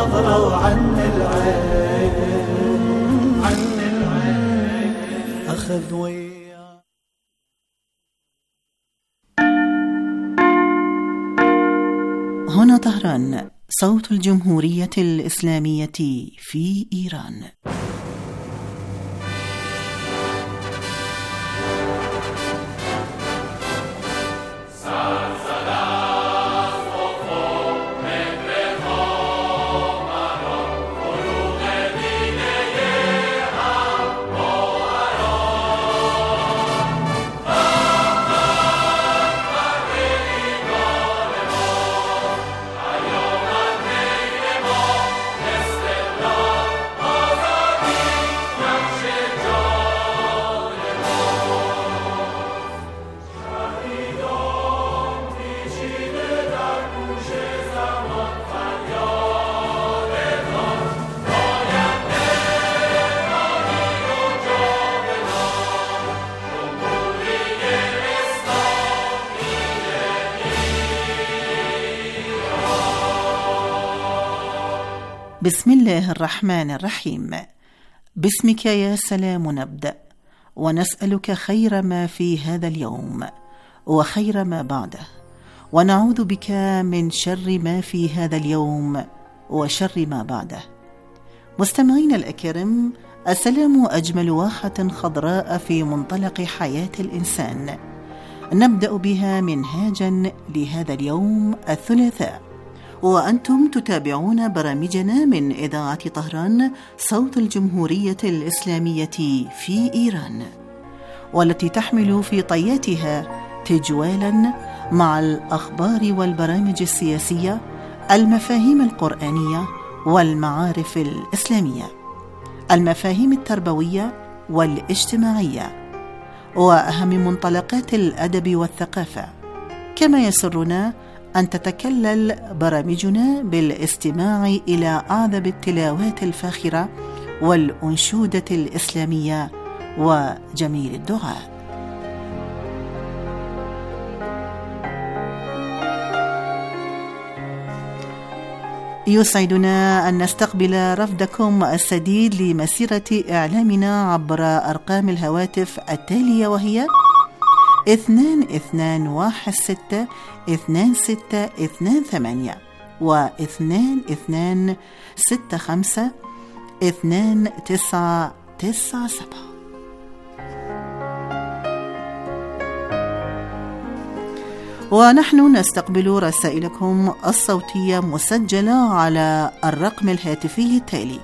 النظرة وعن العين، عن العين أخذ وياه. هنا طهران، صوت الجمهورية الإسلامية في إيران. بسم الله الرحمن الرحيم. باسمك يا سلام نبدأ، ونسألك خير ما في هذا اليوم وخير ما بعده، ونعوذ بك من شر ما في هذا اليوم وشر ما بعده. مستمعين الأكرام، السلام أجمل واحة خضراء في منطلق حياة الإنسان، نبدأ بها منهاجا لهذا اليوم الثلاثاء، وأنتم تتابعون برامجنا من إذاعة طهران صوت الجمهورية الإسلامية في إيران، والتي تحمل في طياتها تجوالا مع الأخبار والبرامج السياسية، المفاهيم القرآنية والمعارف الإسلامية، المفاهيم التربوية والاجتماعية، وأهم منطلقات الأدب والثقافة. كما يسرنا أن تتكلل برامجنا بالاستماع إلى أعذب التلاوات الفاخرة والأنشودة الإسلامية وجميل الدعاء. يسعدنا أن نستقبل رفدكم السديد لمسيرة إعلامنا عبر أرقام الهواتف التالية، وهي 22162628 و22652997. ونحن نستقبل رسائلكم الصوتية مسجلة على الرقم الهاتفي التالي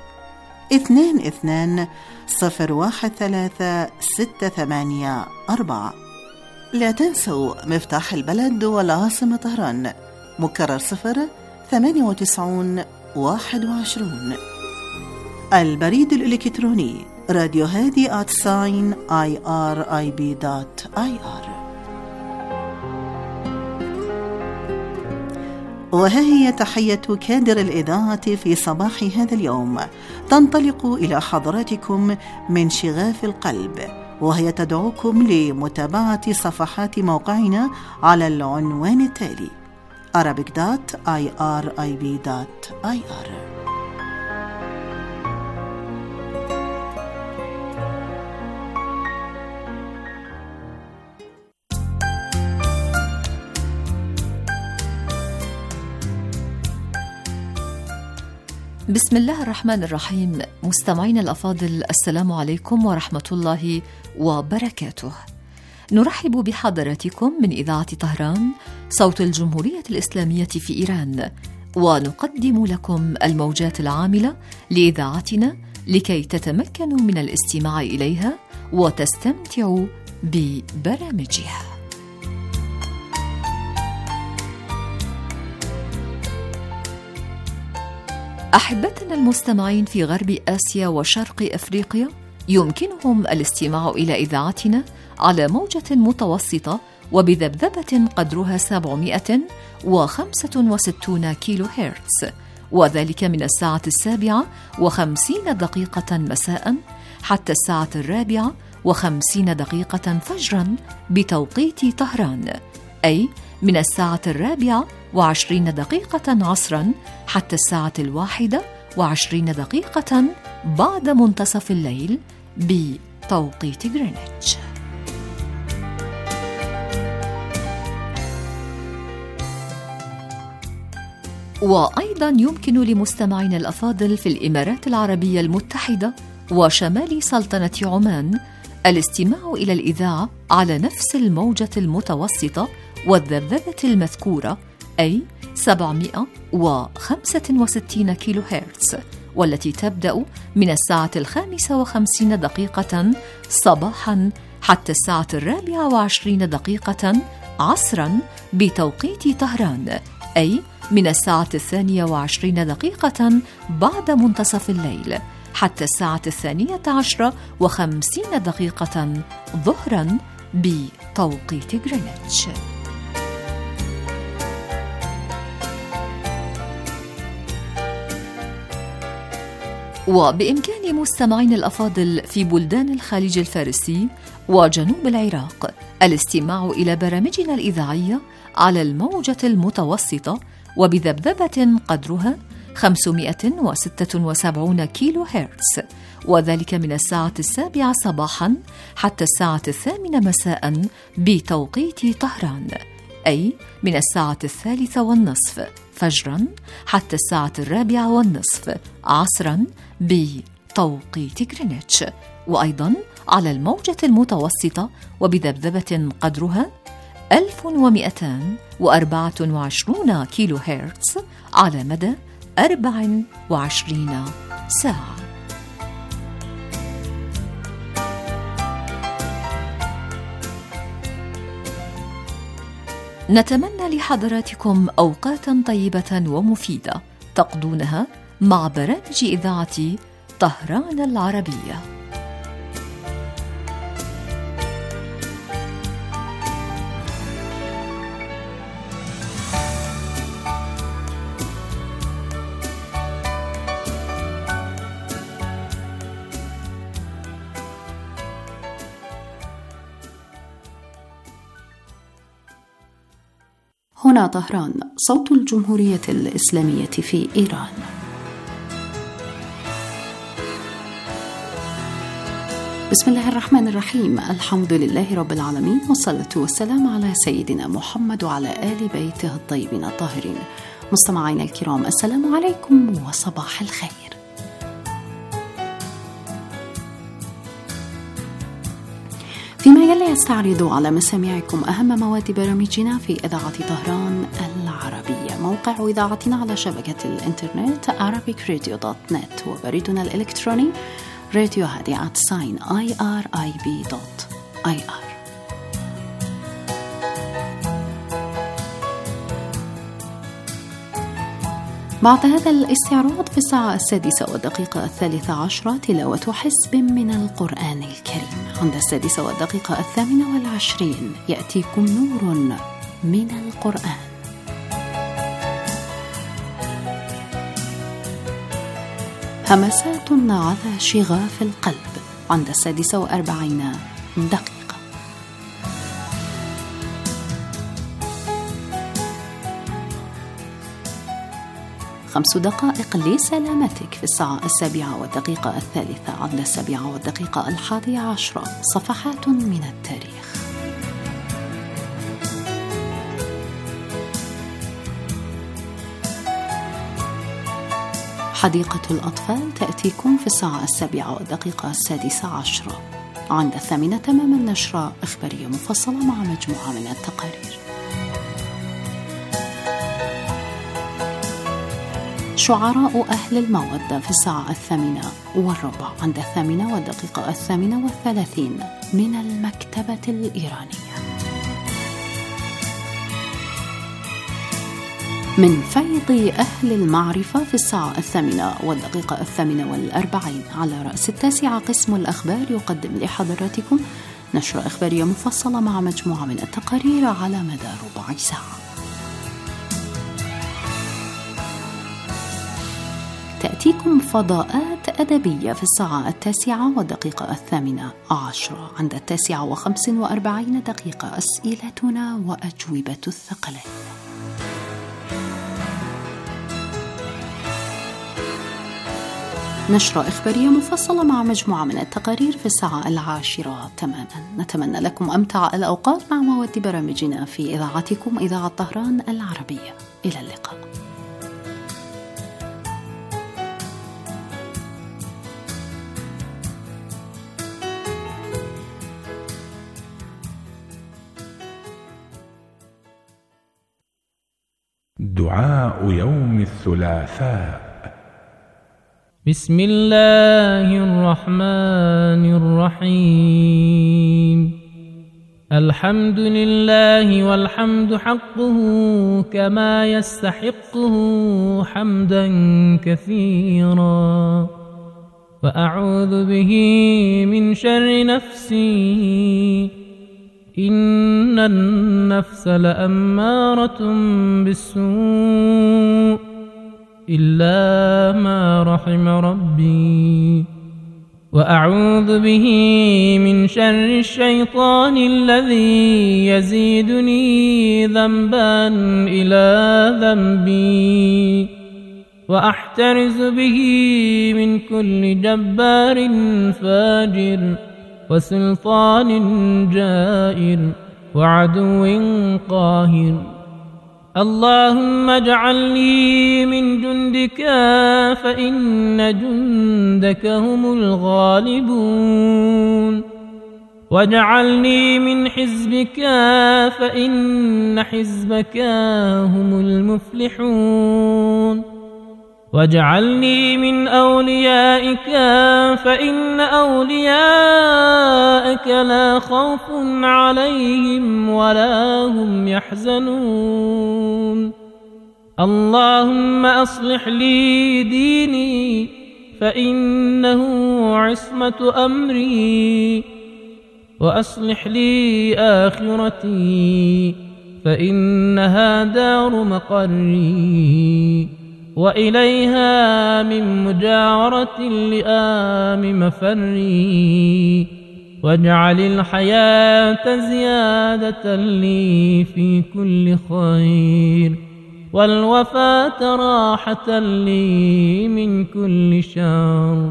22013684. لا تنسوا مفتاح البلد والعاصمة طهران، مكرر 09821. البريد الإلكتروني راديو هادي @irib.ir. وها هي تحية كادر الإذاعة في صباح هذا اليوم، تنطلق إلى حضراتكم من شغاف القلب، وهي تدعوكم لمتابعة صفحات موقعنا على العنوان التالي arabic.irib.ir. بسم الله الرحمن الرحيم. مستمعين الأفاضل، السلام عليكم ورحمة الله وبركاته. نرحب بحضراتكم من إذاعة طهران صوت الجمهورية الإسلامية في إيران، ونقدم لكم الموجات العاملة لإذاعتنا لكي تتمكنوا من الاستماع إليها وتستمتعوا ببرامجها. أحبتنا المستمعين في غرب آسيا وشرق أفريقيا، يمكنهم الاستماع إلى إذاعتنا على موجة متوسطة وبذبذبة قدرها 765 كيلو هرتز، وذلك من الساعة 7:50 مساء حتى الساعة 4:50 فجرا بتوقيت طهران، أي من الساعة 4:20 عصرا حتى الساعة وعشرين دقيقة بعد منتصف الليل بتوقيت غرينتش. وأيضا يمكن لمستمعينا الأفاضل في الإمارات العربية المتحدة وشمال سلطنة عمان الاستماع إلى الإذاعة على نفس الموجة المتوسطة والذبذبة المذكورة، أي 765 كيلو هرتز، والتي تبدأ من الساعة 55 صباحا حتى الساعة 24 عصرا بتوقيت طهران، أي من الساعة 22 بعد منتصف الليل حتى الساعة 12:50 ظهرا بتوقيت غرينتش. وبإمكان مستمعين الأفاضل في بلدان الخليج الفارسي وجنوب العراق الاستماع إلى برامجنا الإذاعية على الموجة المتوسطة وبذبذبة قدرها 576 كيلو هرتز، وذلك من الساعة 7 صباحا حتى الساعة 8 مساء بتوقيت طهران، أي من الساعة 3:30 فجرا حتى الساعة 4:30 عصرا بتوقيت غرينتش، وأيضا على الموجة المتوسطة وبذبذبة قدرها 1224 كيلو هرتز على مدى 24 ساعة. نتمنى لحضراتكم أوقاتا طيبة ومفيدة تقضونها مع برامج إذاعة طهران العربية. هنا طهران، صوت الجمهورية الإسلامية في إيران. بسم الله الرحمن الرحيم، الحمد لله رب العالمين، والصلاة والسلام على سيدنا محمد وعلى آل بيته الطيبين الطاهرين. مستمعينا الكرام، السلام عليكم وصباح الخير. فيما يلي أستعرض على مسامعكم أهم مواد برامجنا في إذاعة طهران العربية. موقع إذاعتنا على شبكة الإنترنت arabicradio.net، وبريدنا الإلكتروني راديو هادي @irib.ir. بعد هذا الاستعراض في الساعة 6:13 تلاوة حزب من القرآن الكريم. عند 6:28 يأتيكم نور من القرآن. همسات على شغاف القلب عند 6:40. 5 دقائق لسلامتك في الساعة 7:03 عند 7:11 صفحات من التاريخ. حديقة الأطفال تأتيكم في الساعة 7:16. عند 8 تمام النشرة إخبارية مفصلة مع مجموعة من التقارير. شعراء أهل المودة في الساعة 8:15 عند 8:38 من المكتبة الإيرانية. من فيض أهل المعرفة في الساعة 8:48 على رأس 9 قسم الأخبار يقدم لحضراتكم نشرة إخبارية مفصلة مع مجموعة من التقارير على مدى ربع ساعة. تأتيكم فضاءات أدبية في الساعة 9:18 عند 9:45 أسئلتنا وأجوبة الثقلين. نشرة إخبارية مفصلة مع مجموعة من التقارير في الساعة 10 تماما. نتمنى لكم أمتع الأوقات مع مواد برامجنا في إذاعتكم إذاعة طهران العربية. إلى اللقاء. دعاء يوم الثلاثاء. بسم الله الرحمن الرحيم. الحمد لله والحمد حقه كما يستحقه حمدا كثيرا، وأعوذ به من شر نفسي إن النفس لأمارة بالسوء إلا ما رحم ربي، وأعوذ به من شر الشيطان الذي يزيدني ذنبا إلى ذنبي، وأحترز به من كل جبار فاجر وسلطان جائر وعدو قاهر. اللهم اجعلني من جندك فإن جندك هم الغالبون، واجعلني من حزبك فإن حزبك هم المفلحون، واجعلني من أوليائك فإن أولياءك لا خوف عليهم ولا هم يحزنون. اللهم أصلح لي ديني فإنه عصمة أمري، وأصلح لي آخرتي فإنها دار مقري، وإليها من مجاورة اللئام مفري، واجعل الحياة زيادة لي في كل خير، والوفاة راحة لي من كل شر.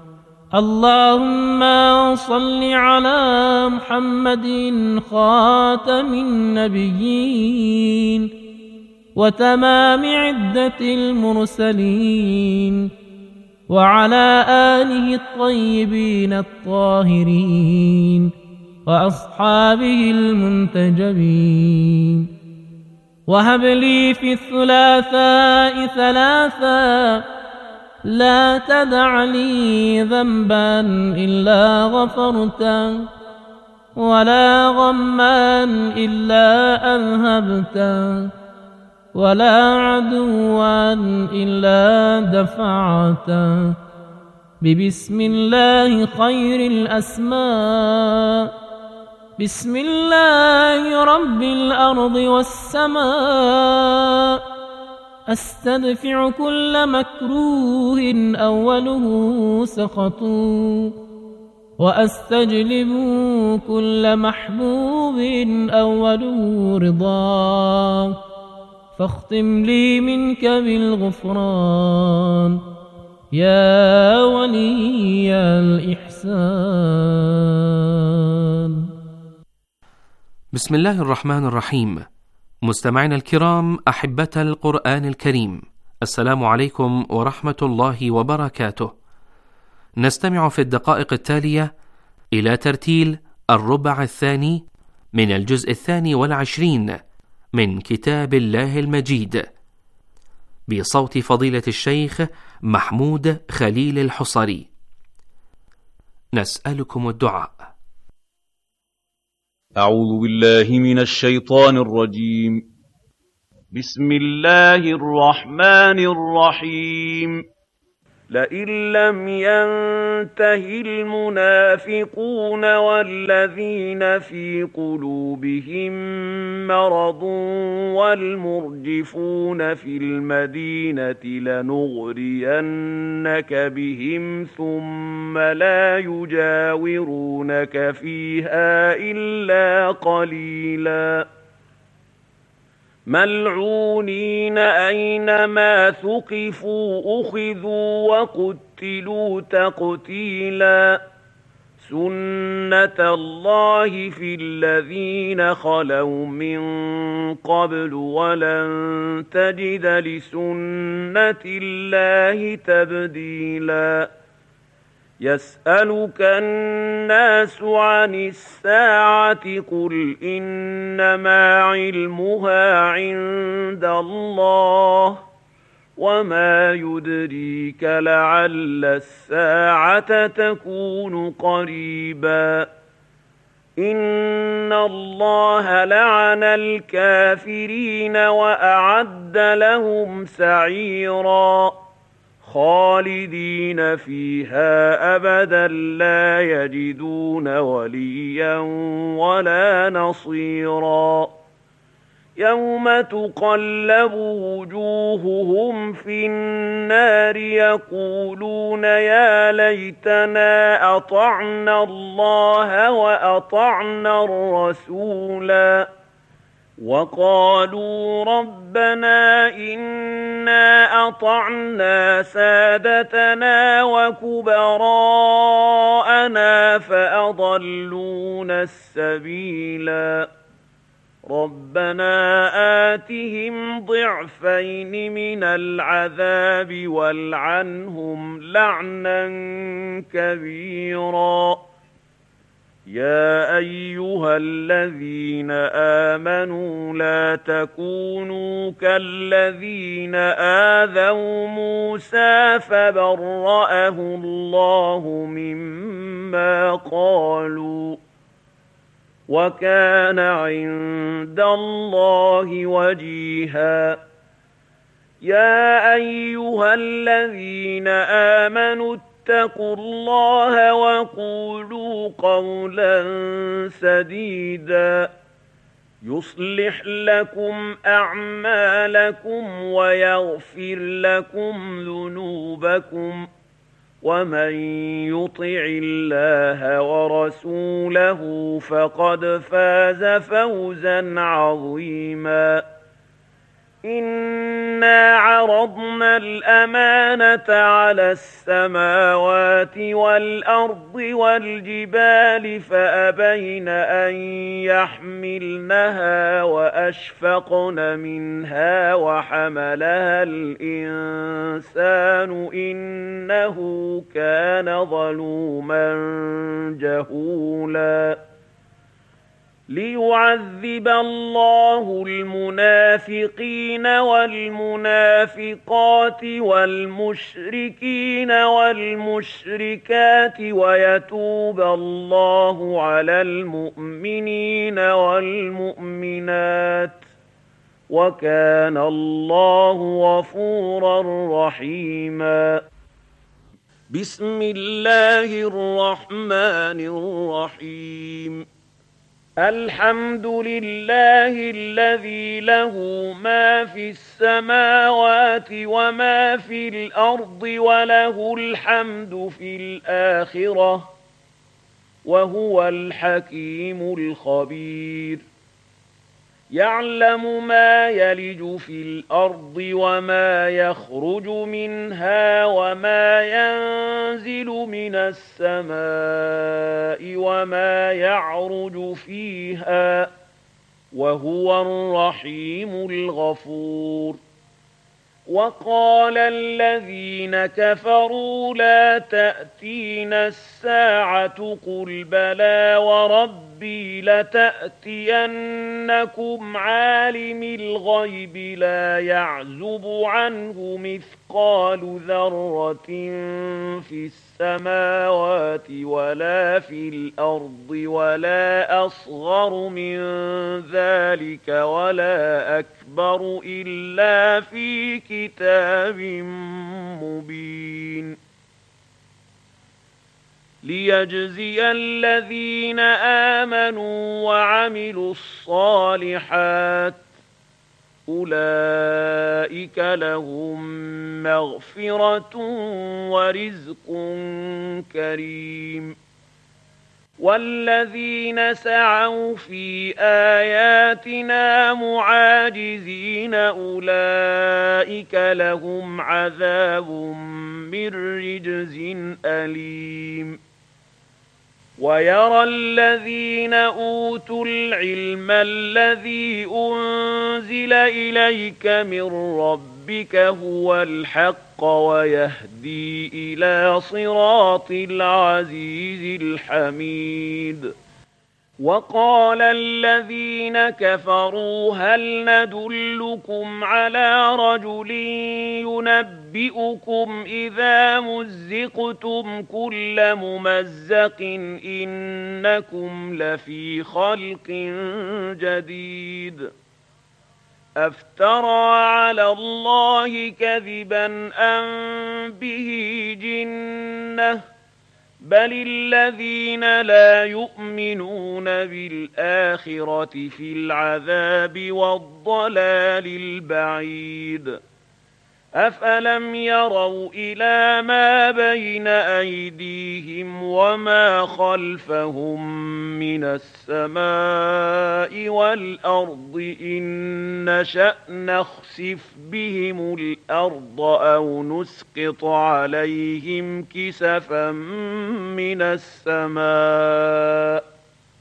اللهم صل على محمد خاتم النبيين وتمام عدة المرسلين، وعلى آله الطيبين الطاهرين وأصحابه المنتجبين. وهب لي في الثلاثاء ثلاثا، لا تدع لي ذنبا إلا غفرته، ولا غما إلا أذهبته، ولا عدوا إلا دفعته، ببسم الله خير الأسماء، بسم الله رب الأرض والسماء، أستدفع كل مكروه أوله سخط، وأستجلب كل محبوب أوله رضا، فاختم لي منك بالغفران يا ولي الإحسان. بسم الله الرحمن الرحيم. مستمعينا الكرام، أحبة القرآن الكريم، السلام عليكم ورحمة الله وبركاته. نستمع في الدقائق التالية إلى ترتيل الربع الثاني من الجزء 22 من كتاب الله المجيد، بصوت فضيلة الشيخ محمود خليل الحصري. نسألكم الدعاء. أعوذ بالله من الشيطان الرجيم. بسم الله الرحمن الرحيم. لئن لم ينته المنافقون والذين في قلوبهم مرض والمرجفون في المدينة لنغرينك بهم ثم لا يجاورونك فيها إلا قليلا ملعونين أينما ثقفوا أخذوا وقتلوا تقتيلا سنة الله في الذين خلوا من قبل ولن تجد لسنة الله تبديلا يسألك الناس عن الساعة قل إنما علمها عند الله وما يدريك لعل الساعة تكون قريبا إن الله لعن الكافرين وأعد لهم سعيرا خالدين فيها أبدا لا يجدون وليا ولا نصيرا يوم تقلب وجوههم في النار يقولون يا ليتنا أطعنا الله وأطعنا الرسولا وقالوا ربنا إنا أطعنا سادتنا وكبراءنا فأضلونا السبيلا ربنا آتهم ضعفين من العذاب والعنهم لعنا كبيرا يا أيها الذين آمنوا لا تكونوا كالذين آذوا موسى فبرأه الله مما قالوا وكان عند الله وجيها يا أيها الذين آمنوا اتقوا الله وقولوا قولا سديدا يصلح لكم أعمالكم ويغفر لكم ذنوبكم ومن يطع الله ورسوله فقد فاز فوزا عظيما إنا عرضنا الأمانة على السماوات والأرض والجبال فأبين أن يحملنها وأشفقن منها وحملها الإنسان إنه كان ظلوما جهولا ليعذب الله المنافقين والمنافقات والمشركين والمشركات ويتوب الله على المؤمنين والمؤمنات وكان الله غفورا رحيما بسم الله الرحمن الرحيم الحمد لله الذي له ما في السماوات وما في الأرض وله الحمد في الآخرة وهو الحكيم الخبير يعلم ما يلج في الأرض وما يخرج منها وما ينزل من السماء وما يعرج فيها وهو الرحيم الغفور وقال الذين كفروا لا تأتينا الساعة قل بلى وربي لتأتينكم عالم الغيب لا يعزب عنه مثقال ذرة في السماوات ولا في الأرض ولا أصغر من ذلك ولا أكبر إلا في كتاب مبين ليجزي الذين آمنوا وعملوا الصالحات أولئك لهم مغفرة ورزق كريم والذين سعوا في آياتنا معاجزين أولئك لهم عذاب من رجز أليم ويرى الذين أوتوا العلم الذي أنزل إليك من ربك هو الحق ويهدي إلى صراط العزيز الحميد وقال الذين كفروا هل ندلكم على رجل ينبئكم إذا مزقتم كل ممزق إنكم لفي خلق جديد أفترى على الله كذبا أم به جنة بل الذين لا يؤمنون بالآخرة في العذاب والضلال البعيد أفلم يروا إلى ما بين أيديهم وما خلفهم من السماء والأرض إن نشأ نخسف بهم الأرض أو نسقط عليهم كسفا من السماء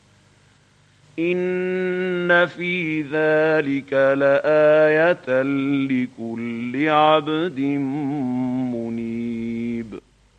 إن في ذلك لآية لكل عبد منيب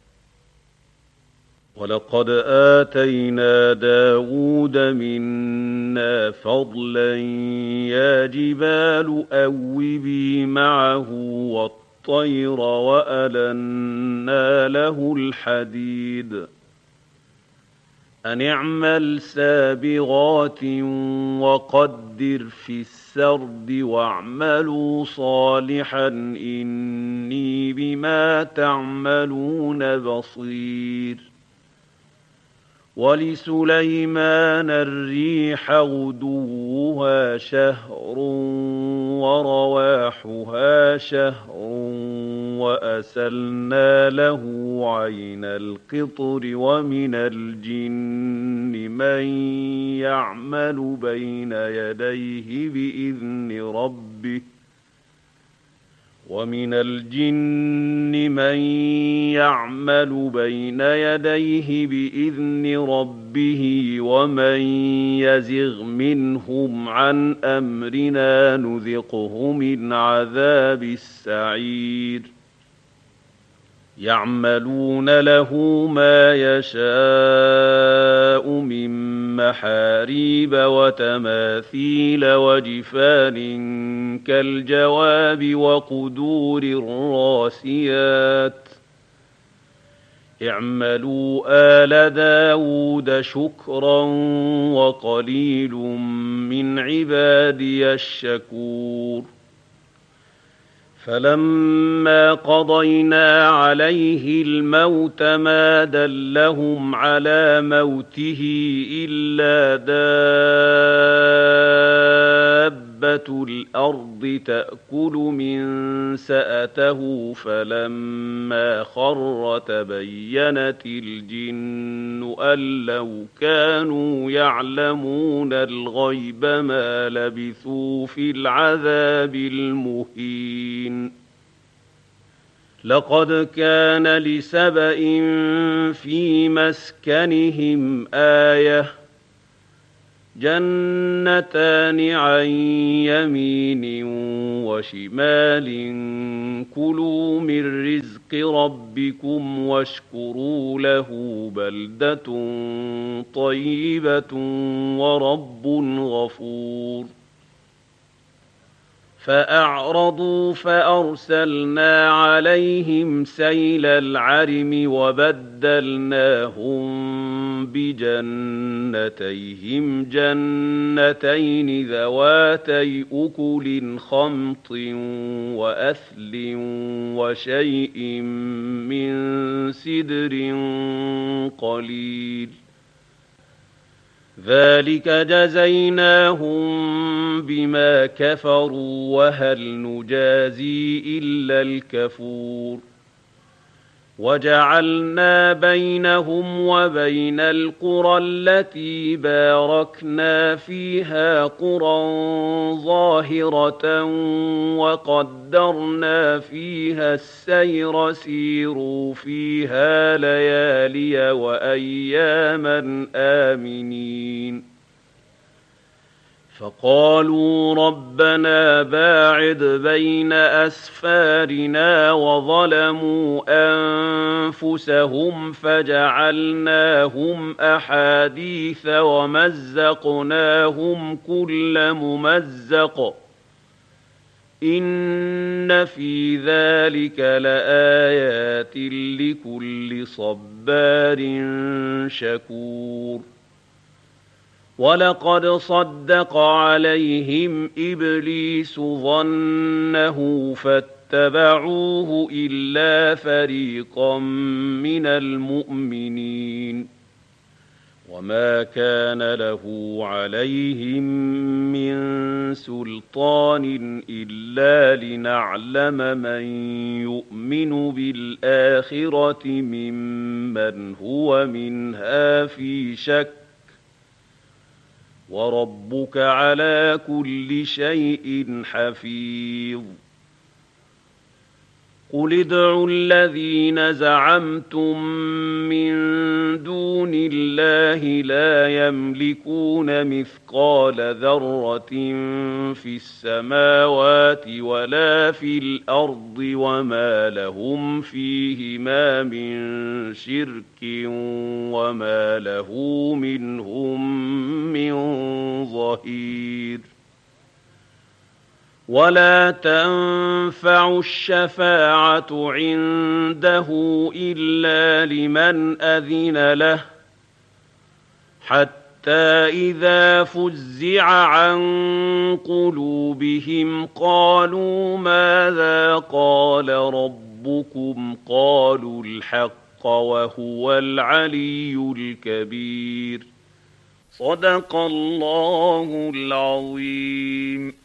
ولقد آتينا داود منا فضلا يا جبال أوبي معه والطير وألنا له الحديد أن اعمل سابغات وقدر في السرد واعملوا صالحا إني بما تعملون بصير ولسليمان الريح غدوها شهر ورواحها شهر وأسلنا له عين القطر ومن الجن من يعمل بين يديه بإذن ربه ومن يزغ منهم عن أمرنا نذقه من عذاب السعير يعملون له ما يشاء من محاريب وتماثيل وجفان كالجواب وقدور الراسيات اعملوا آل داود شكرا وقليل من عبادي الشكور فلما قضينا عليه الموت ما دلهم على موته إلا دابة الأرض تأكل من سأته فلما خر تبينت الجن أن لو كانوا يعلمون الغيب ما لبثوا في العذاب المهين لقد كان لسبإ في مسكنهم آية جنتان عن يمين وشمال كلوا من رزق ربكم واشكروا له بلدة طيبة ورب غفور فأعرضوا فأرسلنا عليهم سيل العرم وبدلناهم بجنتيهم جنتين ذواتي أكل خمط وأثل وشيء من سدر قليل ذلك جزيناهم بما كفروا وهل نجازي إلا الكفور وجعلنا بينهم وبين القرى التي باركنا فيها قرى ظاهرة وقدرنا فيها السير سيروا فيها ليالي وأياما آمنين فقالوا ربنا باعد بين أسفارنا وظلموا أنفسهم فجعلناهم أحاديث ومزقناهم كل ممزق إن في ذلك لآيات لكل صبار شكور ولقد صدق عليهم إبليس ظنه فاتبعوه إلا فريقا من المؤمنين وما كان له عليهم من سلطان إلا لنعلم من يؤمن بالآخرة ممن هو منها في شك وربك على كل شيء حفيظ قل ادعوا الذين زعمتم من دون الله لا يملكون مثقال ذرة في السماوات ولا في الأرض وما لهم فيهما من شرك وما له منهم من ظهير ولا تنفع الشفاعة عنده إلا لمن أذن له حتى إذا فزع عن قلوبهم قالوا ماذا قال ربكم قالوا الحق وهو العلي الكبير صدق الله العظيم.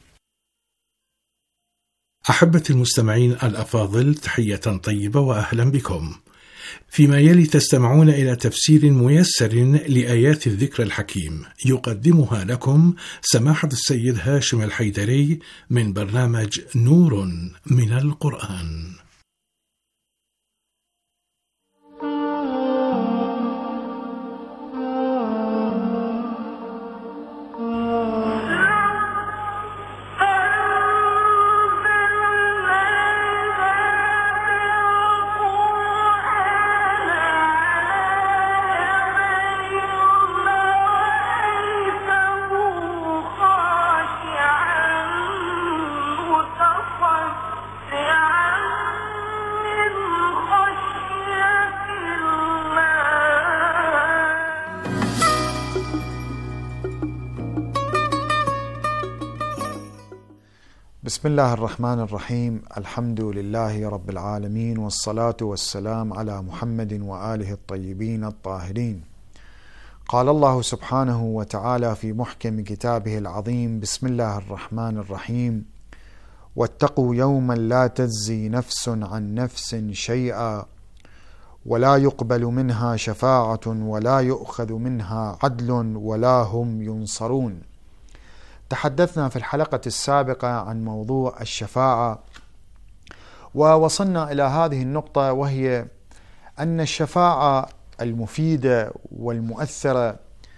أحبتي المستمعين الأفاضل، تحية طيبة وأهلا بكم. فيما يلي تستمعون إلى تفسير ميسر لآيات الذكر الحكيم يقدمها لكم سماحة السيد هاشم الحيدري من برنامج نور من القرآن. بسم الله الرحمن الرحيم. الحمد لله رب العالمين والصلاة والسلام على محمد وآله الطيبين الطاهرين. قال الله سبحانه وتعالى في محكم كتابه العظيم: بسم الله الرحمن الرحيم: واتقوا يوما لا تجزي نفس عن نفس شيئا ولا يقبل منها شفاعة ولا يؤخذ منها عدل ولا هم ينصرون. تحدثنا في الحلقة السابقة عن موضوع الشفاعة، ووصلنا إلى هذه النقطة، وهي أن الشفاعة المفيدة والمؤثرة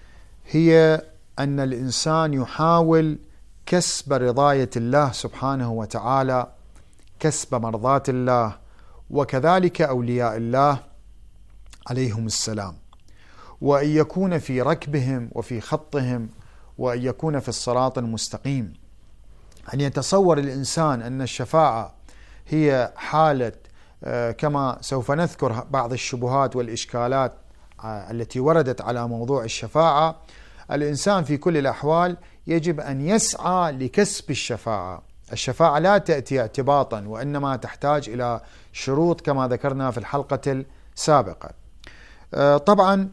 هي أن الإنسان يحاول كسب رضاية الله سبحانه وتعالى، كسب مرضاة الله، وكذلك أولياء الله عليهم السلام، وأن يكون في ركبهم وفي خطهم، وأن يكون في الصراط المستقيم. أن يتصور الإنسان أن الشفاعة هي حالة، كما سوف نذكر بعض الشبهات والإشكالات التي وردت على موضوع الشفاعة. الإنسان في كل الأحوال يجب أن يسعى لكسب الشفاعة. الشفاعة لا تأتي اعتباطا، وإنما تحتاج إلى شروط كما ذكرنا في الحلقة السابقة. طبعا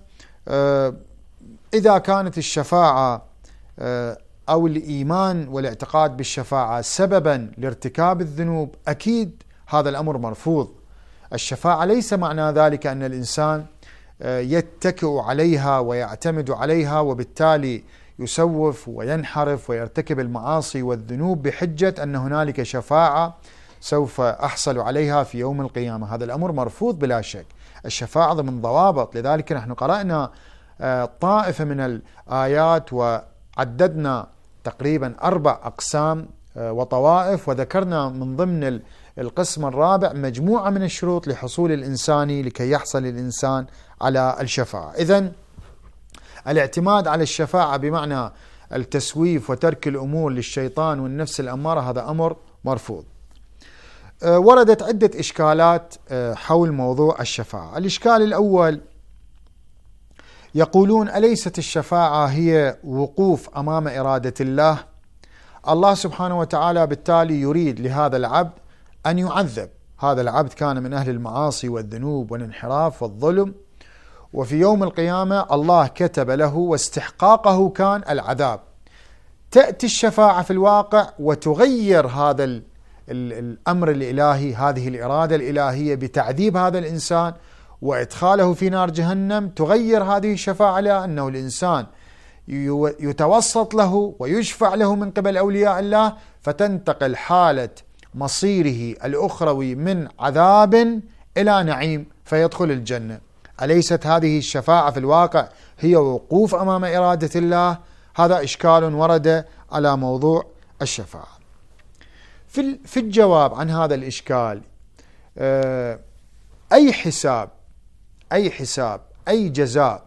إذا كانت الشفاعة أو الإيمان والاعتقاد بالشفاعة سببا لارتكاب الذنوب، أكيد هذا الأمر مرفوض. الشفاعة ليس معنى ذلك أن الإنسان يتكئ عليها ويعتمد عليها وبالتالي يسوف وينحرف ويرتكب المعاصي والذنوب بحجة أن هنالك شفاعة سوف أحصل عليها في يوم القيامة. هذا الأمر مرفوض بلا شك. الشفاعة ضمن ضوابط، لذلك نحن قرأنا طائفة من الآيات وعددنا تقريبا 4 أقسام وطوائف، وذكرنا من ضمن القسم الرابع مجموعة من الشروط لحصول الإنسان لكي يحصل الإنسان على الشفاعة. إذن الاعتماد على الشفاعة بمعنى التسويف وترك الأمور للشيطان والنفس الأمارة هذا أمر مرفوض. وردت عدة إشكالات حول موضوع الشفاعة. الإشكال الأول، يقولون أليست الشفاعة هي وقوف أمام إرادة الله؟ الله سبحانه وتعالى بالتالي يريد لهذا العبد أن يعذب. هذا العبد كان من أهل المعاصي والذنوب والانحراف والظلم، وفي يوم القيامة الله كتب له واستحقاقه كان العذاب. تأتي الشفاعة في الواقع وتغير هذا الأمر الإلهي، هذه الإرادة الإلهية بتعذيب هذا الإنسان وإدخاله في نار جهنم. تغير هذه الشفاعة على أنه الإنسان يتوسط له ويشفع له من قبل أولياء الله، فتنتقل حالة مصيره الأخروي من عذاب إلى نعيم فيدخل الجنة. أليست هذه الشفاعة في الواقع هي وقوف أمام إرادة الله؟ هذا إشكال ورد على موضوع الشفاعة. في الجواب عن هذا الإشكال، أي حساب أي جزاء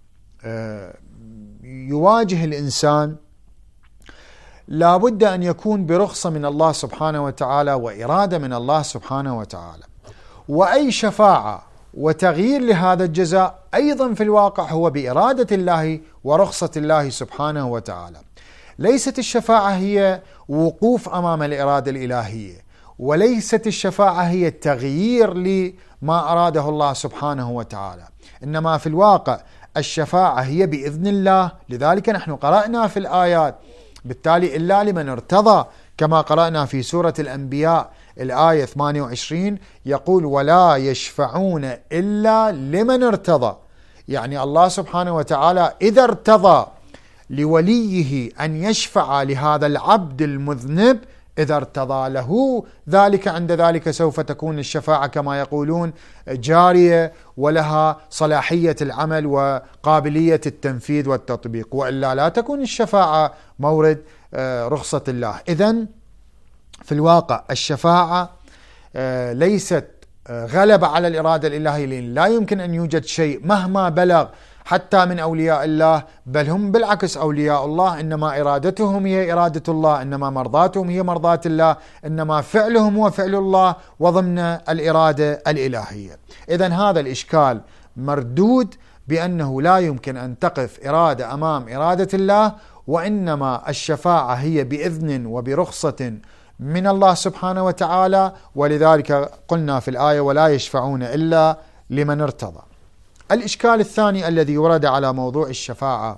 يواجه الإنسان لا بد أن يكون برخصة من الله سبحانه وتعالى وإرادة من الله سبحانه وتعالى. وأي شفاعة وتغيير لهذا الجزاء أيضا في الواقع هو بإرادة الله ورخصة الله سبحانه وتعالى. ليست الشفاعة هي وقوف أمام الإرادة الإلهية، وليست الشفاعة هي التغيير لما أراده الله سبحانه وتعالى، إنما في الواقع الشفاعة هي بإذن الله. لذلك نحن قرأنا في الآيات بالتالي إلا لمن ارتضى، كما قرأنا في سورة الأنبياء الآية 28 يقول ولا يشفعون إلا لمن ارتضى. يعني الله سبحانه وتعالى إذا ارتضى لوليه أن يشفع لهذا العبد المذنب، إذا ارتضى له ذلك، عند ذلك سوف تكون الشفاعة كما يقولون جارية ولها صلاحية العمل وقابلية التنفيذ والتطبيق، وإلا لا تكون الشفاعة مورد رخصة الله. إذن في الواقع الشفاعة ليست غلبة على الإرادة الإلهية، لأن لا يمكن أن يوجد شيء مهما بلغ حتى من أولياء الله، بل هم بالعكس أولياء الله، إنما إرادتهم هي إرادة الله، إنما مرضاتهم هي مرضاة الله، إنما فعلهم هو فعل الله وضمن الإرادة الإلهية. إذن هذا الإشكال مردود بأنه لا يمكن أن تقف إرادة أمام إرادة الله، وإنما الشفاعة هي بإذن وبرخصة من الله سبحانه وتعالى. ولذلك قلنا في الآية ولا يشفعون إلا لمن ارتضى. الإشكال الثاني الذي ورد على موضوع الشفاعة،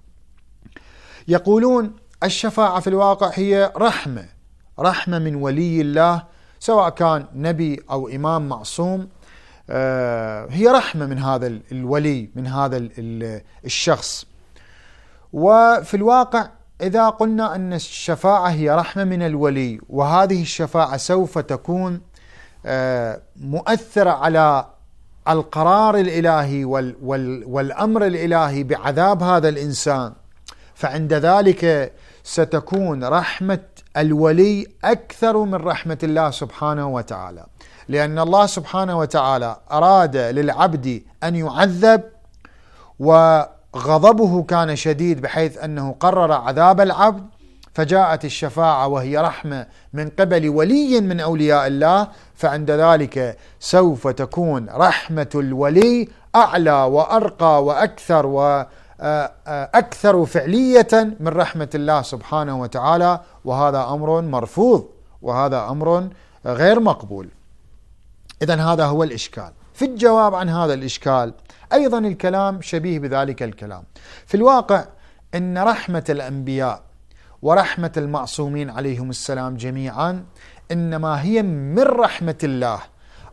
يقولون الشفاعة في الواقع هي رحمة من ولي الله، سواء كان نبي أو إمام معصوم، هي رحمة من هذا الولي، من هذا الشخص. وفي الواقع إذا قلنا أن الشفاعة هي رحمة من الولي، وهذه الشفاعة سوف تكون مؤثرة على القرار الإلهي والأمر الإلهي بعذاب هذا الإنسان، فعند ذلك ستكون رحمة الولي أكثر من رحمة الله سبحانه وتعالى، لأن الله سبحانه وتعالى أراد للعبد أن يعذب، وغضبه كان شديد بحيث أنه قرر عذاب العبد، فجاءت الشفاعة وهي رحمة من قبل ولي من أولياء الله، فعند ذلك سوف تكون رحمة الولي أعلى وأرقى وأكثر وأكثر فعلية من رحمة الله سبحانه وتعالى، وهذا أمر مرفوض وهذا أمر غير مقبول. إذن هذا هو الإشكال. في الجواب عن هذا الإشكال أيضا الكلام شبيه بذلك الكلام. في الواقع إن رحمة الأنبياء ورحمة المعصومين عليهم السلام جميعا إنما هي من رحمة الله.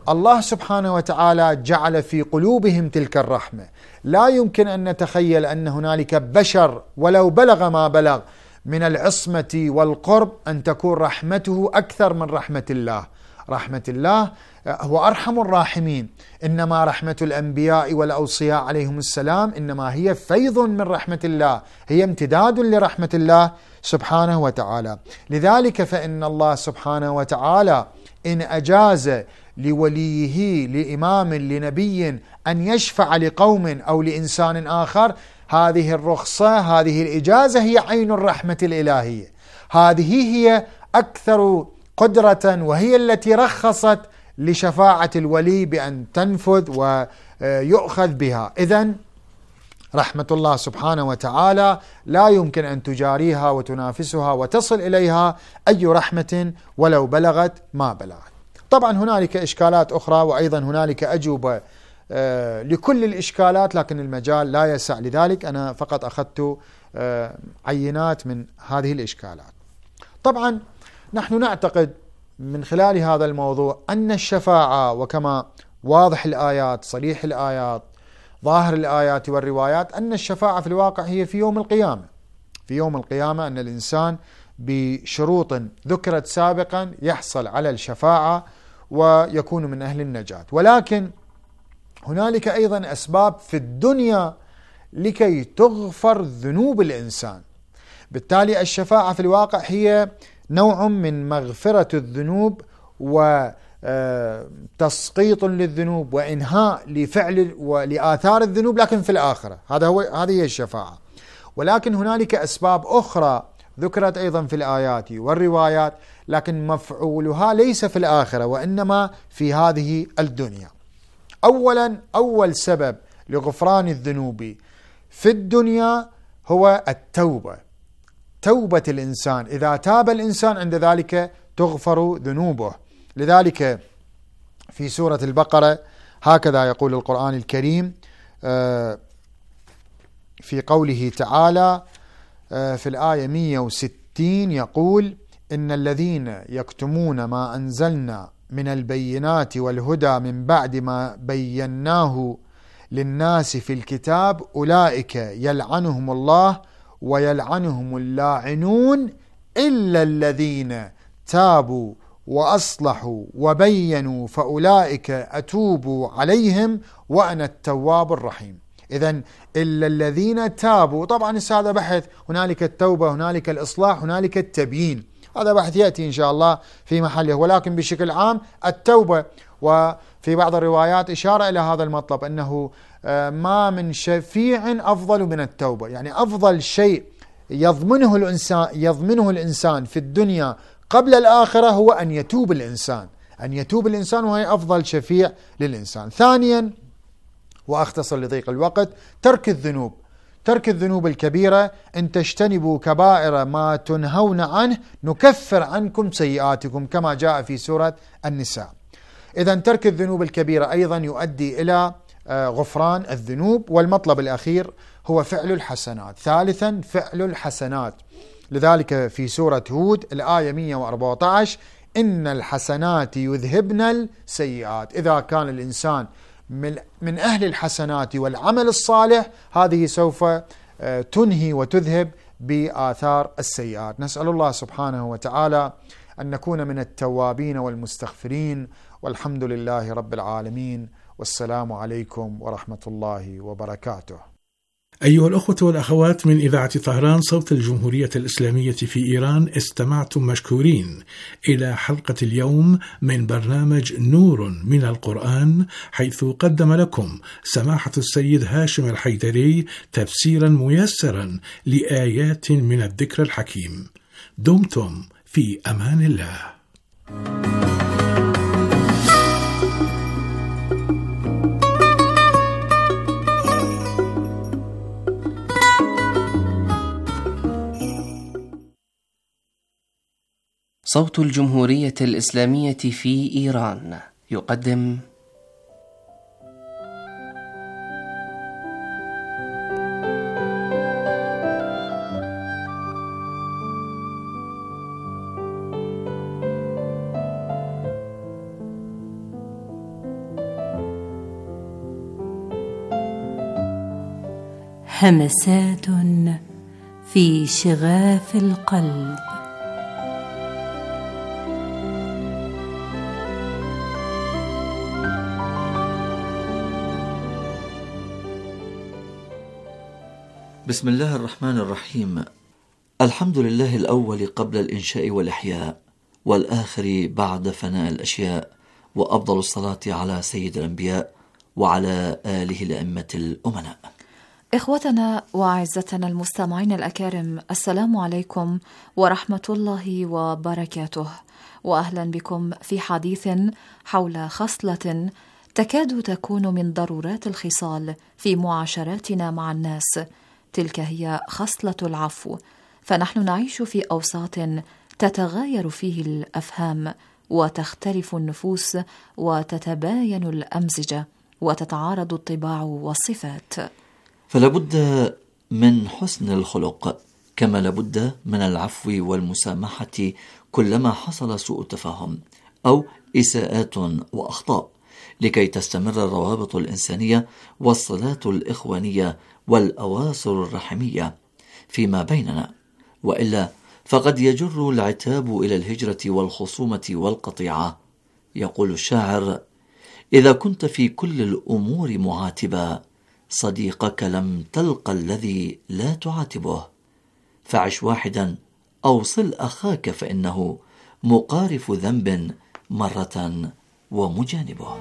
الله سبحانه وتعالى جعل في قلوبهم تلك الرحمة. لا يمكن أن نتخيل أن هنالك بشر ولو بلغ ما بلغ من العصمة والقرب أن تكون رحمته أكثر من رحمة الله. رحمة الله هو أرحم الراحمين، إنما رحمة الأنبياء والأوصياء عليهم السلام إنما هي فيض من رحمة الله، هي امتداد لرحمة الله سبحانه وتعالى. لذلك فإن الله سبحانه وتعالى إن أجاز لوليه لإمام لنبي أن يشفع لقوم أو لإنسان آخر، هذه الرخصة هذه الإجازة هي عين الرحمة الإلهية، هذه هي أكثر قدرة وهي التي رخصت لشفاعة الولي بأن تنفذ ويؤخذ بها. إذن رحمة الله سبحانه وتعالى لا يمكن أن تجاريها وتنافسها وتصل إليها أي رحمة ولو بلغت ما بلغت. طبعا هنالك إشكالات أخرى وأيضا هنالك أجوبة لكل الإشكالات، لكن المجال لا يسع لذلك، أنا فقط أخذت عينات من هذه الإشكالات. طبعا نحن نعتقد من خلال هذا الموضوع أن الشفاعة، وكما واضح الآيات صريح الآيات ظاهر الآيات والروايات، أن الشفاعة في الواقع هي في يوم القيامة. في يوم القيامة أن الإنسان بشروط ذكرت سابقا يحصل على الشفاعة ويكون من أهل النجاة. ولكن هنالك أيضا أسباب في الدنيا لكي تغفر ذنوب الإنسان. بالتالي الشفاعة في الواقع هي نوع من مغفرة الذنوب وتسقيط للذنوب وإنهاء لفعل ولآثار الذنوب، لكن في الآخرة. هذه هي الشفاعة. ولكن هنالك أسباب أخرى ذكرت أيضا في الآيات والروايات، لكن مفعولها ليس في الآخرة وإنما في هذه الدنيا. أول سبب لغفران الذنوب في الدنيا هو التوبة. توبة الإنسان، إذا تاب الإنسان عند ذلك تغفر ذنوبه. لذلك في سورة البقرة هكذا يقول القرآن الكريم في قوله تعالى في الآية 160 يقول: إن الذين يكتمون ما أنزلنا من البينات والهدى من بعد ما بيناه للناس في الكتاب أولئك يلعنهم الله ويلعنهم اللاعنون إلا الذين تابوا وأصلحوا وبينوا فأولئك أتوب عليهم وأنا التواب الرحيم. إذن إلا الذين تابوا، طبعا هذا بحث، هنالك التوبة هنالك الإصلاح هنالك التبيين، هذا بحث يأتي إن شاء الله في محله، ولكن بشكل عام التوبة. وفي بعض الروايات إشارة إلى هذا المطلب أنه ما من شفيع أفضل من التوبة، يعني أفضل شيء يضمنه الإنسان في الدنيا قبل الآخرة هو أن يتوب الإنسان، وهي أفضل شفيع للإنسان. ثانيا وأختصر لضيق الوقت، ترك الذنوب الكبيرة. إن تجتنبوا كبائر ما تنهون عنه نكفر عنكم سيئاتكم، كما جاء في سورة النساء. إذن ترك الذنوب الكبيرة أيضا يؤدي إلى غفران الذنوب. والمطلب الأخير هو فعل الحسنات. ثالثا فعل الحسنات، لذلك في سورة هود الآية 114: إن الحسنات يذهبن السيئات. إذا كان الإنسان من أهل الحسنات والعمل الصالح، هذه سوف تنهي وتذهب بآثار السيئات. نسأل الله سبحانه وتعالى أن نكون من التوابين والمستغفرين، والحمد لله رب العالمين، والسلام عليكم ورحمة الله وبركاته. أيها الأخوة والأخوات من إذاعة طهران صوت الجمهورية الإسلامية في إيران، استمعتم مشكورين إلى حلقة اليوم من برنامج نور من القرآن، حيث قدم لكم سماحة السيد هاشم الحيدري تفسيرا ميسرا لآيات من الذكر الحكيم. دمتم في أمان الله. صوت الجمهورية الإسلامية في إيران يقدم همسات في شغاف القلب. بسم الله الرحمن الرحيم. الحمد لله الأول قبل الإنشاء والإحياء، والآخر بعد فناء الأشياء، وأفضل الصلاة على سيد الأنبياء وعلى آله الأئمة الأمناء. إخوتنا وأعزتنا المستمعين الأكارم، السلام عليكم ورحمة الله وبركاته، وأهلا بكم في حديث حول خصلة تكاد تكون من ضرورات الخصال في معاشراتنا مع الناس، تلك هي خصلة العفو. فنحن نعيش في أوساط تتغاير فيه الأفهام وتختلف النفوس وتتباين الأمزجة وتتعارض الطباع والصفات، فلا بد من حسن الخلق، كما لابد من العفو والمسامحة كلما حصل سوء تفاهم أو إساءات وأخطاء، لكي تستمر الروابط الإنسانية والصلات الإخوانية والأواصر الرحمية فيما بيننا، وإلا فقد يجر العتاب إلى الهجرة والخصومة والقطيعة. يقول الشاعر: إذا كنت في كل الأمور معاتبا، صديقك لم تلق الذي لا تعاتبه، فعش واحدا أو صل أخاك، فإنه مقارف ذنب مرة ومجانبه.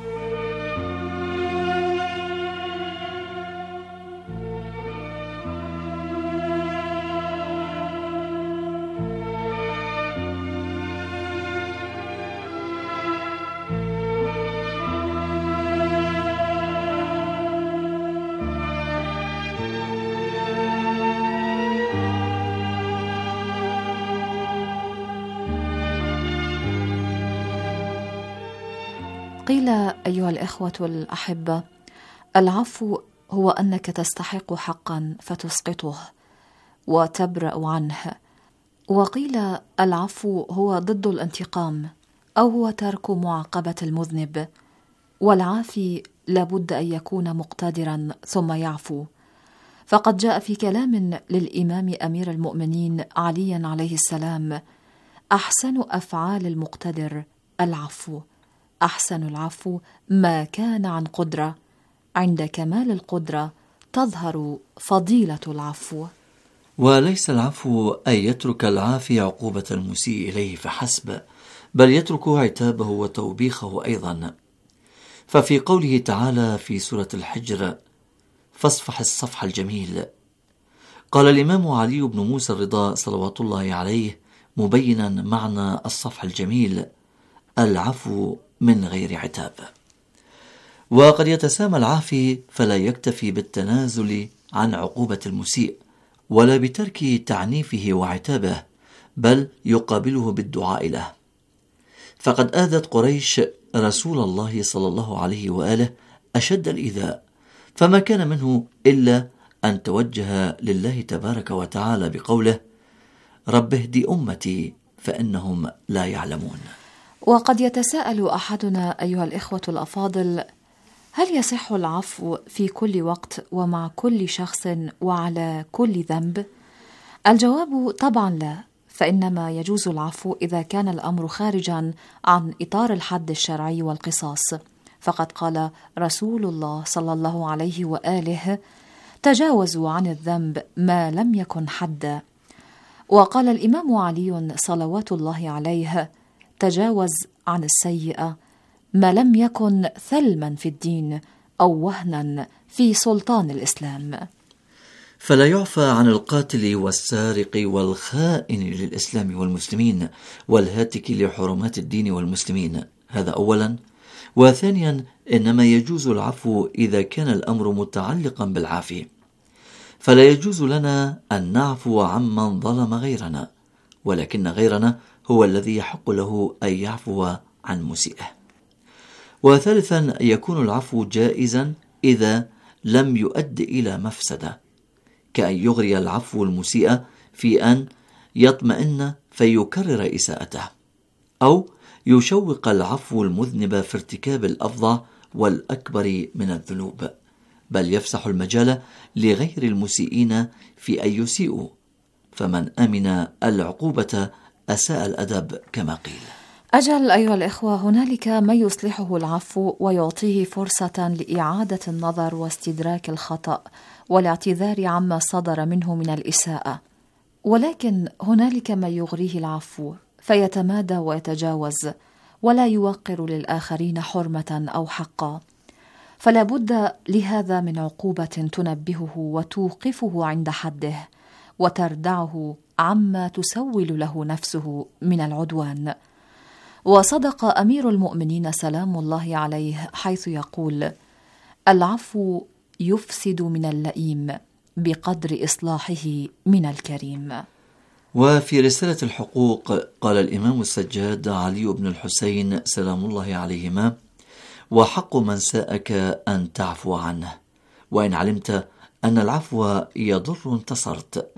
قيل أيها الإخوة الأحبة: العفو هو أنك تستحق حقا فتسقطه وتبرأ عنه. وقيل العفو هو ضد الانتقام، أو هو ترك معاقبة المذنب، والعافي لابد أن يكون مقتدرا ثم يعفو. فقد جاء في كلام للإمام أمير المؤمنين علي عليه السلام: أحسن أفعال المقتدر العفو، أحسن العفو ما كان عن قدرة، عند كمال القدرة تظهر فضيلة العفو. وليس العفو أن يترك العافي عقوبة المسيء إليه فحسب، بل يترك عتابه وتوبيخه أيضا. ففي قوله تعالى في سورة الحجر: فاصفح الصفح الجميل، قال الإمام علي بن موسى الرضا صلوات الله عليه مبينا معنى الصفح الجميل: العفو من غير عتاب. وقد يتسامى العافي فلا يكتفي بالتنازل عن عقوبة المسيء ولا بترك تعنيفه وعتابه، بل يقابله بالدعاء له. فقد آذت قريش رسول الله صلى الله عليه وآله أشد الإيذاء، فما كان منه إلا أن توجه لله تبارك وتعالى بقوله: رب اهدي أمتي فإنهم لا يعلمون. وقد يتساءل أحدنا أيها الإخوة الأفاضل: هل يصح العفو في كل وقت ومع كل شخص وعلى كل ذنب؟ الجواب طبعا لا، فإنما يجوز العفو إذا كان الأمر خارجا عن إطار الحد الشرعي والقصاص. فقد قال رسول الله صلى الله عليه وآله: تجاوزوا عن الذنب ما لم يكن حدا. وقال الإمام علي صلوات الله عليه: تجاوز عن السيئة ما لم يكن ثلما في الدين أو وهنا في سلطان الإسلام. فلا يعفى عن القاتل والسارق والخائن للإسلام والمسلمين والهاتك لحرمات الدين والمسلمين، هذا أولا. وثانيا، إنما يجوز العفو إذا كان الأمر متعلقا بالعافي، فلا يجوز لنا أن نعفو عمن ظلم غيرنا، ولكن غيرنا هو الذي يحق له أن يعفو عن مسيئه. وثالثا، يكون العفو جائزا إذا لم يؤدي إلى مفسدة، كأن يغري العفو المسيء في أن يطمئن فيكرر إساءته، أو يشوق العفو المذنب في ارتكاب الأفظع والأكبر من الذنوب، بل يفسح المجال لغير المسيئين في أن يسيئوا، فمن أمن العقوبة أساء الأدب كما قيل. أجل أيها الإخوة، هنالك من يصلحه العفو ويعطيه فرصة لإعادة النظر واستدراك الخطأ والاعتذار عما صدر منه من الإساءة، ولكن هنالك من يغريه العفو فيتمادى ويتجاوز ولا يوقر للآخرين حرمة أو حقا، فلا بد لهذا من عقوبة تنبهه وتوقفه عند حده وتردعه عما تسول له نفسه من العدوان. وصدق أمير المؤمنين سلام الله عليه حيث يقول: العفو يفسد من اللئيم بقدر إصلاحه من الكريم. وفي رسالة الحقوق قال الإمام السجاد علي بن الحسين سلام الله عليهما: وحق من ساءك أن تعفو عنه، وإن علمت أن العفو يضر انتصرت.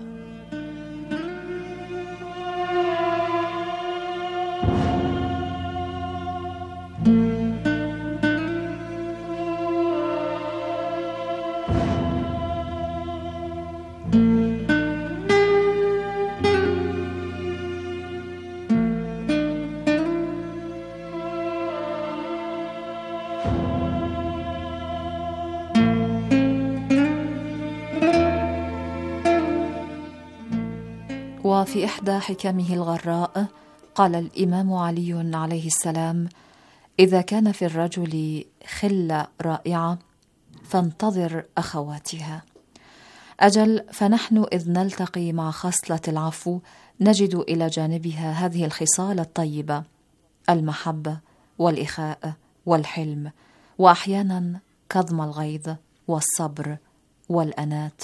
وفي إحدى حكمه الغراء قال الإمام علي عليه السلام: إذا كان في الرجل خلة رائعة فانتظر أخواتها. أجل، فنحن إذ نلتقي مع خصلة العفو نجد إلى جانبها هذه الخصال الطيبة: المحبة والإخاء والحلم، وأحيانا كظم الغيظ والصبر والأنات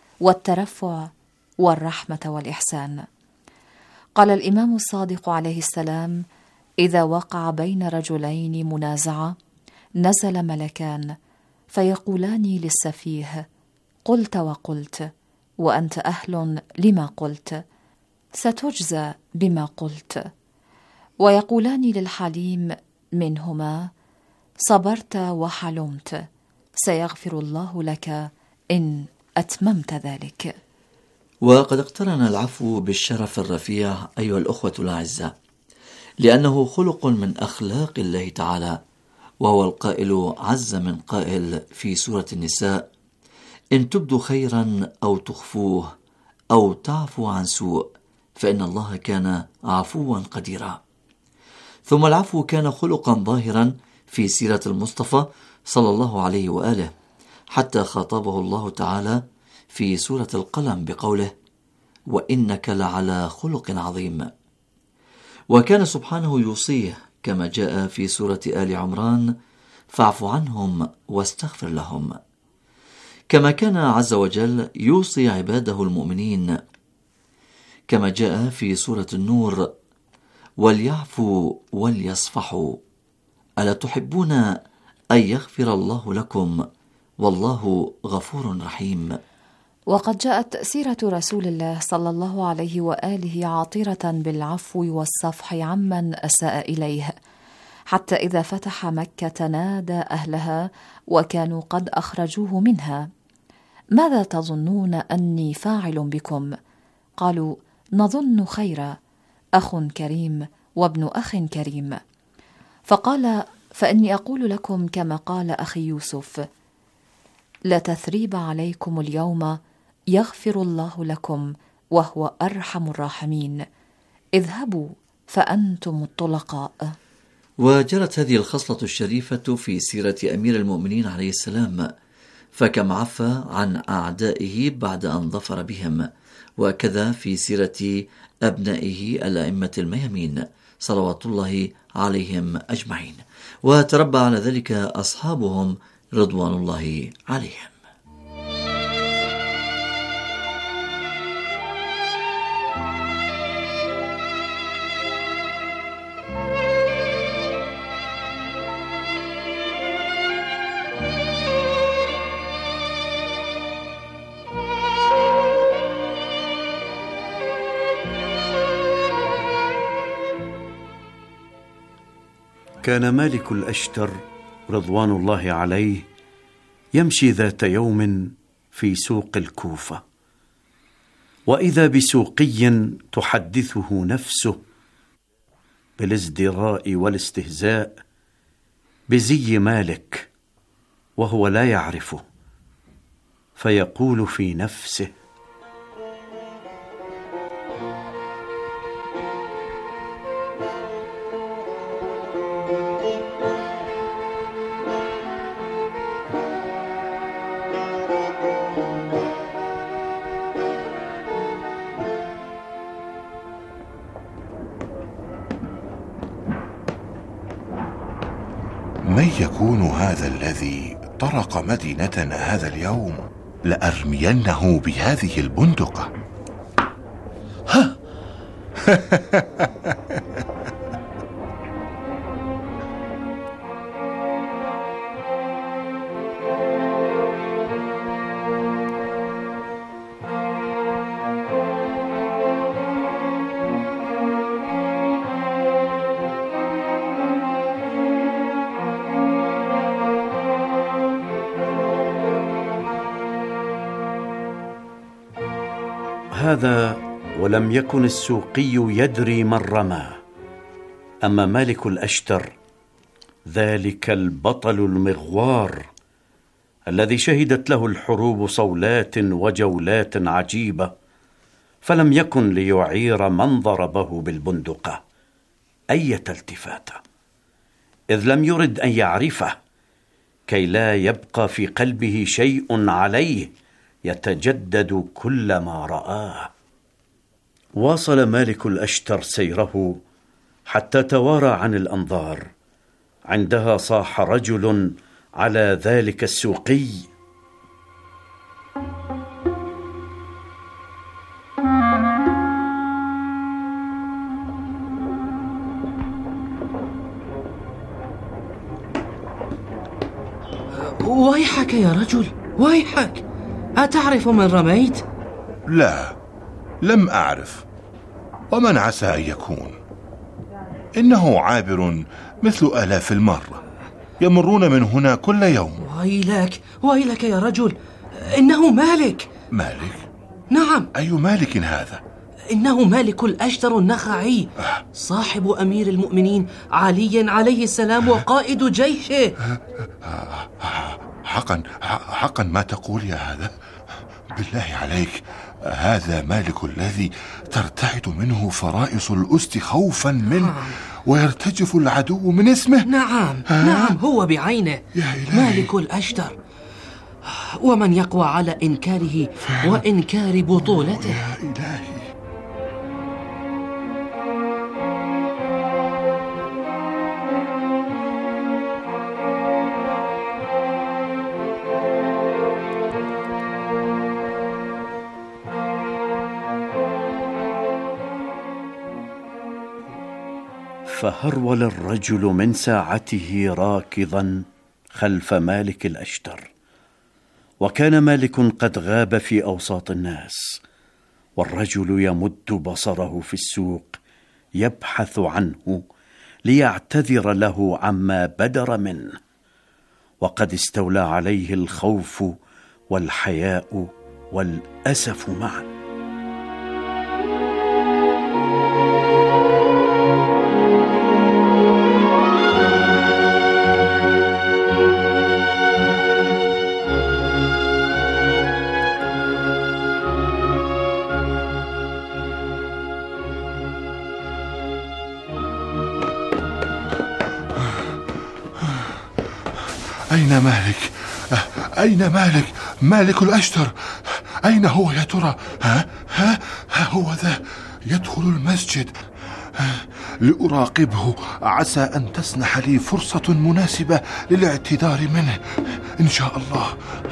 والترفع والرحمة والإحسان. قال الإمام الصادق عليه السلام: إذا وقع بين رجلين منازعة نزل ملكان فيقولان للسفيه: قلت وقلت، وأنت أهل لما قلت، ستجزى بما قلت. ويقولان للحليم منهما: صبرت وحلمت، سيغفر الله لك إن أتممت ذلك. وقد اقترن العفو بالشرف الرفيع أيها الأخوة الأعزاء، لأنه خلق من أخلاق الله تعالى، وهو القائل عز من قائل في سورة النساء: إن تبدوا خيرا أو تخفوه أو تعفو عن سوء فإن الله كان عفوا قديرا. ثم العفو كان خلقا ظاهرا في سيرة المصطفى صلى الله عليه وآله، حتى خاطبه الله تعالى في سورة القلم بقوله: وإنك لعلى خلق عظيم. وكان سبحانه يوصيه كما جاء في سورة آل عمران: فاعف عنهم واستغفر لهم. كما كان عز وجل يوصي عباده المؤمنين كما جاء في سورة النور: وليعفوا وليصفحوا ألا تحبون أن يغفر الله لكم والله غفور رحيم. وقد جاءت سيرة رسول الله صلى الله عليه وآله عاطرة بالعفو والصفح عمن أساء إليه، حتى إذا فتح مكة نادى أهلها وكانوا قد أخرجوه منها: ماذا تظنون أني فاعل بكم؟ قالوا: نظن خيرا، أخ كريم وابن أخ كريم. فقال: فإني أقول لكم كما قال أخي يوسف: لا تثريب عليكم اليوم يغفر الله لكم وهو أرحم الراحمين، اذهبوا فأنتم الطلقاء. وجرت هذه الخصلة الشريفة في سيرة أمير المؤمنين عليه السلام، فكم عفى عن أعدائه بعد أن ظفر بهم، وكذا في سيرة أبنائه الأئمة الميامين صلوات الله عليهم أجمعين، وتربى على ذلك أصحابهم رضوان الله عليهم. كان مالك الأشتر رضوان الله عليه يمشي ذات يوم في سوق الكوفة، وإذا بسوقي تحدثه نفسه بالازدراء والاستهزاء بزي مالك وهو لا يعرفه، فيقول في نفسه: من يكون هذا الذي طرق مدينتنا هذا اليوم؟ لأرمينه بهذه البندقة. ها هذا ولم يكن السوقي يدري من رماه، أما مالك الأشتر ذلك البطل المغوار الذي شهدت له الحروب صولات وجولات عجيبة، فلم يكن ليعير من ضربه بالبندقة أية التفاتة، إذ لم يرد أن يعرفه كي لا يبقى في قلبه شيء عليه يتجدد كلما رآه. واصل مالك الأشتر سيره حتى توارى عن الأنظار، عندها صاح رجل على ذلك السوقي: ويحك يا رجل، ويحك، أتعرف من رميت؟ لا، لم أعرف، ومن عسى أن يكون؟ إنه عابر مثل آلاف المرة، يمرون من هنا كل يوم. ويلك يا رجل، إنه مالك. مالك؟ نعم. أي مالك هذا؟ إنه مالك الأشتر النخعي، صاحب أمير المؤمنين علي عليه السلام وقائد جيشه. حقا ما تقول يا هذا؟ بالله عليك، هذا مالك الذي ترتعد منه فرائص الأسد خوفا منه ويرتجف العدو من اسمه؟ نعم، هو بعينه، مالك الأشتر، ومن يقوى على إنكاره وإنكار بطولته؟ يا إلهي. فهرول الرجل من ساعته راكضا خلف مالك الأشتر، وكان مالك قد غاب في أوساط الناس، والرجل يمد بصره في السوق يبحث عنه ليعتذر له عما بدر منه، وقد استولى عليه الخوف والحياء والأسف معا. أين مالك؟ أين مالك؟ مالك الأشتر أين هو يا ترى؟ ها هو ذا يدخل المسجد، لأراقبه، عسى أن تسنح لي فرصة مناسبة للاعتذار منه إن شاء الله.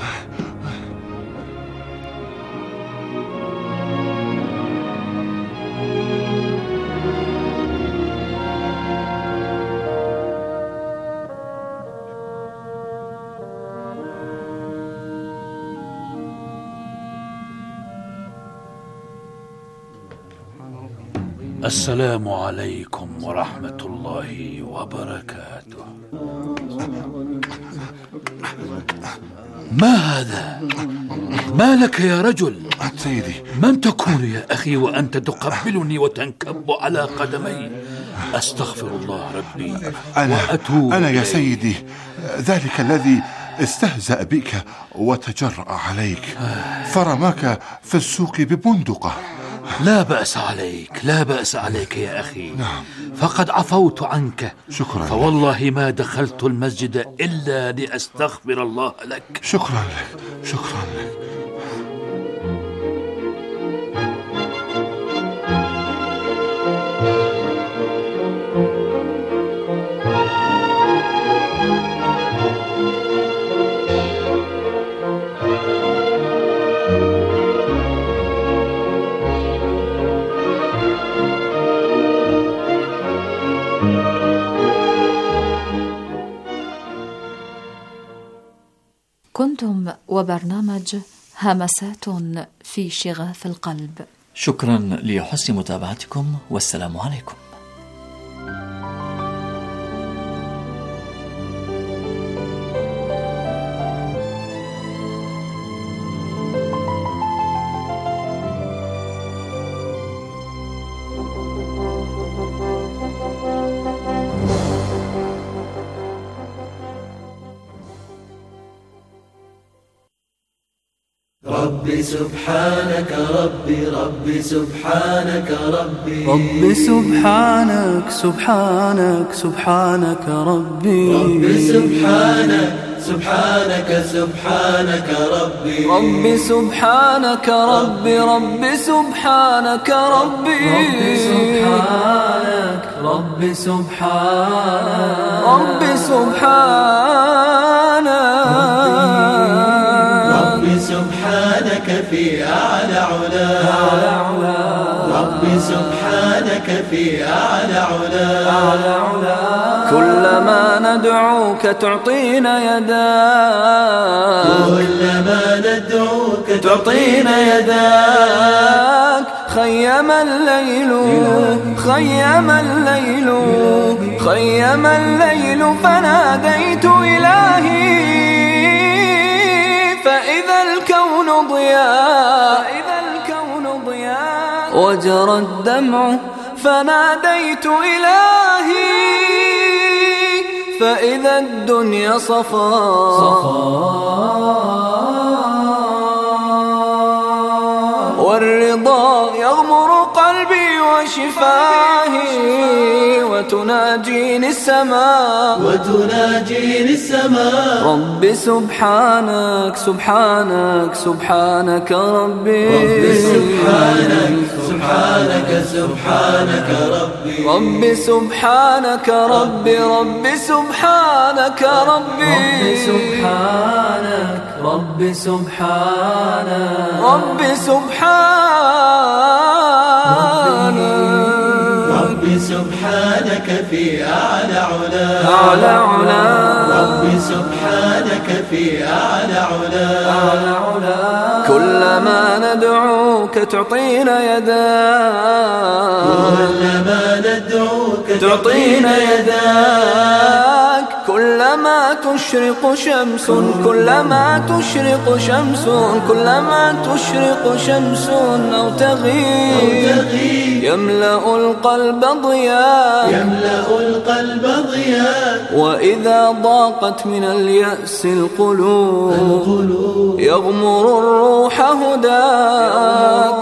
السلام عليكم ورحمة الله وبركاته. ما هذا؟ ما لك يا رجل؟ سيدي، من تكون يا أخي وأنت تقبلني وتنكب على قدمي؟ أستغفر الله ربي وأتوب أنا يا إليه. سيدي ذلك الذي استهزأ بك وتجرأ عليك، فرماك في السوق ببندقة. لا بأس عليك، لا بأس عليك يا أخي. نعم. فقد عفوت عنك. شكرا. فوالله ما دخلت المسجد إلا لأستغفر الله لك. شكرا لك، شكرا لك. كنتم وبرنامج همسات في شغاف القلب. شكرا لحسن متابعتكم، والسلام عليكم. ربي سبحانك ربي، ربي سبحانك ربي، ربي سبحانك سبحانك سبحانك ربي، ربي سبحانك سبحانك سبحانك ربي، ربي سبحانك ربي، ربي سبحانك ربي، ربي سبحانك ربي سبحانك، ربي سبحانك، ربي سبحانك في أعلى علا، ربي سبحانك في أعلى علا، كلما ندعوك تعطينا يداك، كلما ندعوك تعطينا يداك، خيم الليل خيم الليل خيم الليل فناديت إلهي، فإذا الكون ضياء وجرى الدمع فناديت إلهي، فإذا الدنيا والرضا يغمر قلبي وشفاهي، وتناجيني السماء ربي سبحانك سبحانك سبحانك ربي، ربي سبحانك سبحانك سبحانك ربي، ربي سبحانك ربي، ربي سبحانك ربي، ربي سبحانك ربي سبحانك، ربي ربي سبحانك في أعلى علا، ربي سبحانك في أعلى علا، كلما ندعوك تعطينا يداك، كلما ندعوك تعطينا يداك، كلما تشرق شمس كلما تشرق شمس كلما تشرق شمس أو تغيب يملأ القلب ضياء وإذا ضاقت من اليأس القلوب يغمر الروح هداك،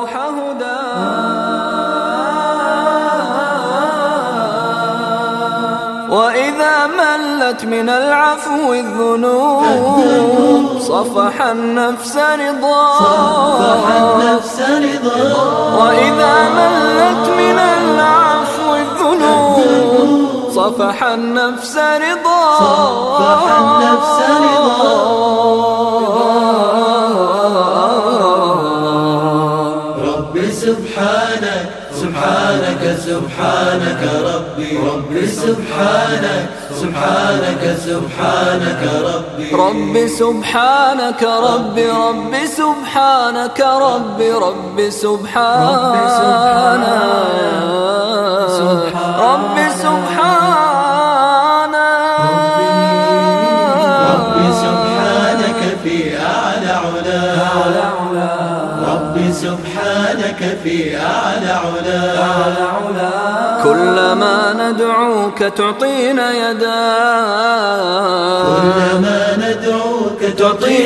وإذا ملت من العفو الذنوب صفح النفس رضاك، وإذا ملت من العفو الذنوب صفح النفس رضاك، ربي سبحانك سبحانك سبحانك ربي، ربي سبحانك سبحانك سبحانك ربي، ربي سبحانك ربي، ربي سبحانك ربي، ربي سبحانك ربي سبحانك، ربي سبحانك علا ربي سبحانك في أعلى علا كلما ندعوك تعطينا يدا كلما ندعوك تعطينا